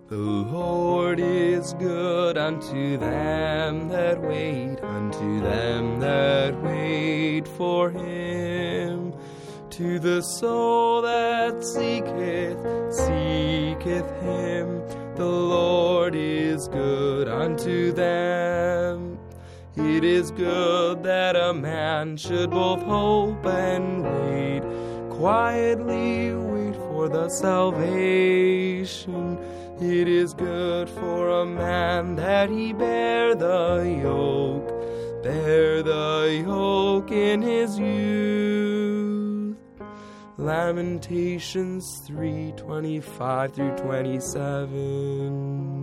The Lord is good unto them that wait for him. To the soul that seeketh him, the Lord is good unto them. It is good that a man should both hope and quietly wait for the salvation. It is good for a man that he bear the yoke in his youth. Lamentations 3:25-27.